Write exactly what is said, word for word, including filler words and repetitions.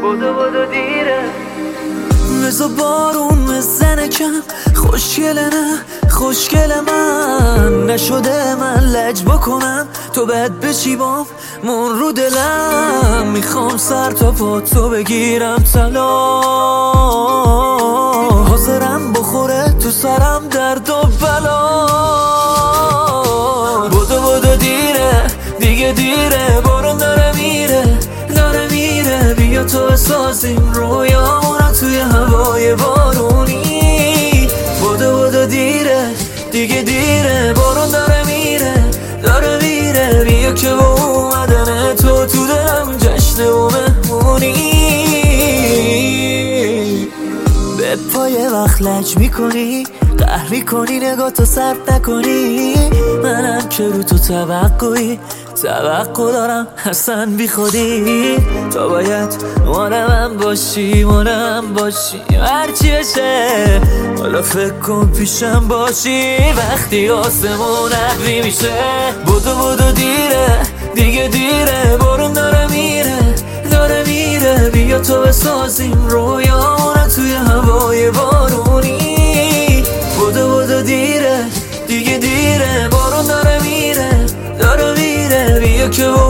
بودو بودو دیره. بزا بارون بزنه کم، خوشگله نه خوشگل من، نشده من لج بکنم تو بد بشی بام مون رو دلم. میخوام سر تا پا تو بگیرم طلا، حاضرم بخوره تو سرم درد و بلا. بودو بودو دیره دیگه دیره، بارون داره میره داره میره، بیا تو بسازیم رویامونو توی هوای بارونی. بودو بودو دیره دیگه دیره، بارون داره میره داره میره، بیا که با اومدن تو تو دلم جشن و مهمونی. به پای وقت لج میکنی، قهر میکنی، نگاه تو سرد نکنی، منم که رو تو توقعی توقع دارم اصلا بی خودی. تو باید مال من باشی مال من باشی هرچی بشه، حالا فکر کن پیشم باشی وقتی آسمون ابری میشه. بودو بودو دیره دیگه دیره، بارون داره میره داره میره، بیا تو بسازیم رویامونو توی هوای بارونی. بودو بودو دیره دیگه دیره، بارون داره میره داره میره، بیا که